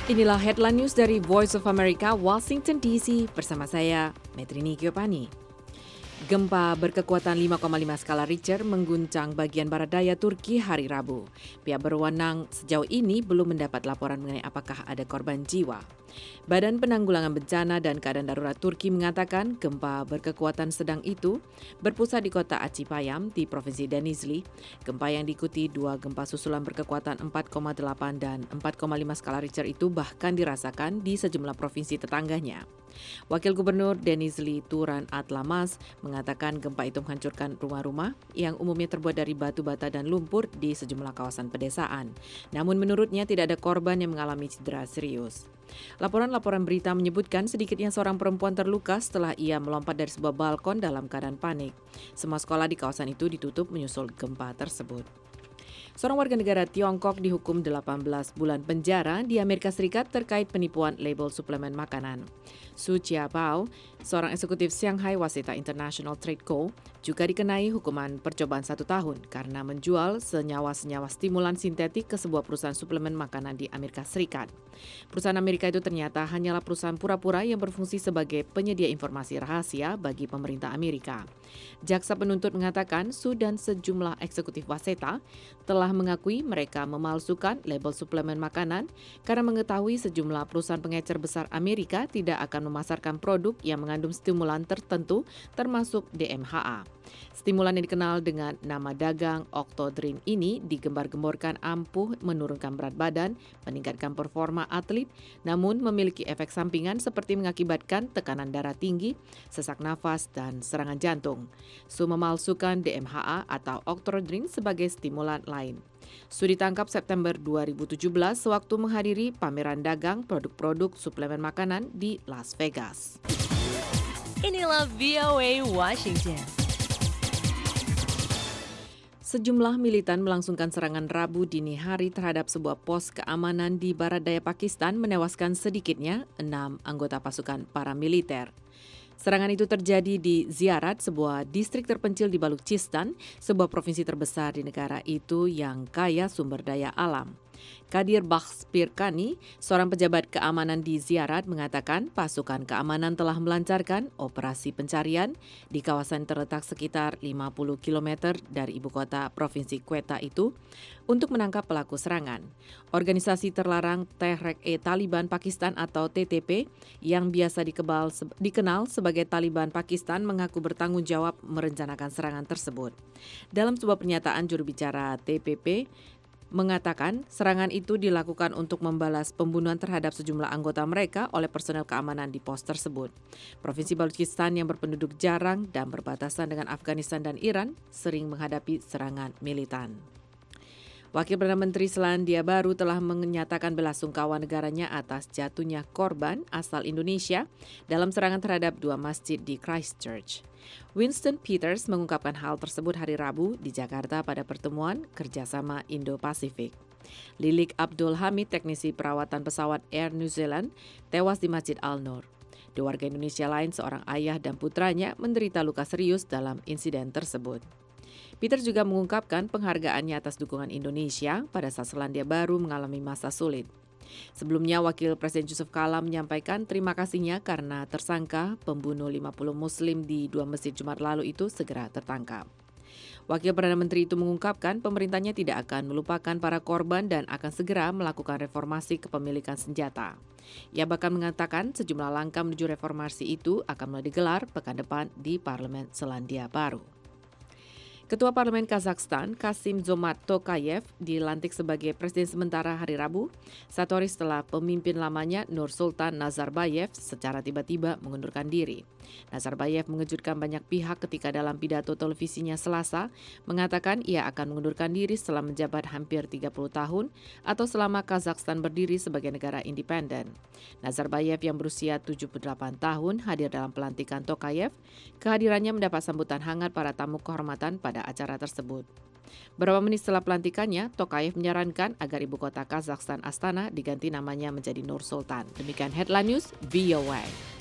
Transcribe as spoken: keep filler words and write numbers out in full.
Inilah headline news dari Voice of America, Washington D C, bersama saya, Metrini Giovanni. Gempa berkekuatan lima koma lima skala Richter mengguncang bagian barat daya Turki hari Rabu. Pihak berwenang sejauh ini belum mendapat laporan mengenai apakah ada korban jiwa. Badan Penanggulangan Bencana dan Keadaan Darurat Turki mengatakan gempa berkekuatan sedang itu berpusat di kota Acıpayam di Provinsi Denizli. Gempa yang diikuti dua gempa susulan berkekuatan empat koma delapan dan empat koma lima skala Richter itu bahkan dirasakan di sejumlah provinsi tetangganya. Wakil Gubernur Denizli Turan Atlamas mengatakan gempa itu menghancurkan rumah-rumah yang umumnya terbuat dari batu bata dan lumpur di sejumlah kawasan pedesaan. Namun menurutnya tidak ada korban yang mengalami cedera serius. Laporan-laporan berita menyebutkan sedikitnya seorang perempuan terluka setelah ia melompat dari sebuah balkon dalam keadaan panik. Semua sekolah di kawasan itu ditutup menyusul gempa tersebut. Seorang warga negara Tiongkok dihukum delapan belas bulan penjara di Amerika Serikat terkait penipuan label suplemen makanan. Su Jiabao, seorang eksekutif Shanghai Waseda International Trade Co., juga dikenai hukuman percobaan satu tahun karena menjual senyawa-senyawa stimulan sintetik ke sebuah perusahaan suplemen makanan di Amerika Serikat. Perusahaan Amerika itu ternyata hanyalah perusahaan pura-pura yang berfungsi sebagai penyedia informasi rahasia bagi pemerintah Amerika. Jaksa penuntut mengatakan Su dan sejumlah eksekutif Waseda telah mengakui mereka memalsukan label suplemen makanan karena mengetahui sejumlah perusahaan pengecer besar Amerika tidak akan memasarkan produk yang mengandung stimulan tertentu termasuk D M H A. Stimulan yang dikenal dengan nama dagang Octodrin ini digembar-gemborkan ampuh menurunkan berat badan, meningkatkan performa atlet, namun memiliki efek sampingan seperti mengakibatkan tekanan darah tinggi, sesak nafas, dan serangan jantung. Su memalsukan D M H A atau Octodrin sebagai stimulan lain. Su ditangkap September dua ribu tujuh belas sewaktu menghadiri pameran dagang produk-produk suplemen makanan di Las Vegas. Inilah V O A Washington. Sejumlah militan melangsungkan serangan Rabu dini hari terhadap sebuah pos keamanan di barat daya Pakistan menewaskan sedikitnya enam anggota pasukan paramiliter. Serangan itu terjadi di Ziarat, sebuah distrik terpencil di Balochistan, sebuah provinsi terbesar di negara itu yang kaya sumber daya alam. Kadir Bakhsh Pirkani, seorang pejabat keamanan di Ziarat, mengatakan pasukan keamanan telah melancarkan operasi pencarian di kawasan terletak sekitar lima puluh kilometer dari ibu kota provinsi Quetta itu untuk menangkap pelaku serangan. Organisasi terlarang Tehreek-e-Taliban Pakistan atau T T P yang biasa dikebal, dikenal sebagai Taliban Pakistan mengaku bertanggung jawab merencanakan serangan tersebut. Dalam sebuah pernyataan, juru bicara T P P mengatakan serangan itu dilakukan untuk membalas pembunuhan terhadap sejumlah anggota mereka oleh personel keamanan di pos tersebut. Provinsi Balochistan yang berpenduduk jarang dan berbatasan dengan Afghanistan dan Iran sering menghadapi serangan militan. Wakil Perdana Menteri Selandia Baru telah menyatakan belasungkawa negaranya atas jatuhnya korban asal Indonesia dalam serangan terhadap dua masjid di Christchurch. Winston Peters mengungkapkan hal tersebut hari Rabu di Jakarta pada pertemuan kerjasama Indo-Pasifik. Lilik Abdul Hamid, teknisi perawatan pesawat Air New Zealand, tewas di Masjid Al-Nur. Dua warga Indonesia lain, seorang ayah dan putranya, menderita luka serius dalam insiden tersebut. Peter juga mengungkapkan penghargaannya atas dukungan Indonesia pada saat Selandia Baru mengalami masa sulit. Sebelumnya, Wakil Presiden Yusuf Kala menyampaikan terima kasihnya karena tersangka pembunuh lima puluh Muslim di dua masjid Jumat lalu itu segera tertangkap. Wakil Perdana Menteri itu mengungkapkan pemerintahnya tidak akan melupakan para korban dan akan segera melakukan reformasi kepemilikan senjata. Ia bahkan mengatakan sejumlah langkah menuju reformasi itu akan mulai digelar pekan depan di Parlemen Selandia Baru. Ketua Parlemen Kazakhstan, Kassym-Jomart Tokayev, dilantik sebagai presiden sementara hari Rabu, satu hari setelah pemimpin lamanya Nursultan Nazarbayev secara tiba-tiba mengundurkan diri. Nazarbayev mengejutkan banyak pihak ketika dalam pidato televisinya Selasa mengatakan ia akan mengundurkan diri setelah menjabat hampir tiga puluh tahun atau selama Kazakhstan berdiri sebagai negara independen. Nazarbayev yang berusia tujuh puluh delapan tahun hadir dalam pelantikan Tokayev. Kehadirannya mendapat sambutan hangat para tamu kehormatan pada acara tersebut. Beberapa menit setelah pelantikannya, Tokayev menyarankan agar ibu kota Kazakhstan Astana diganti namanya menjadi Nur Sultan. Demikian headline news V O A.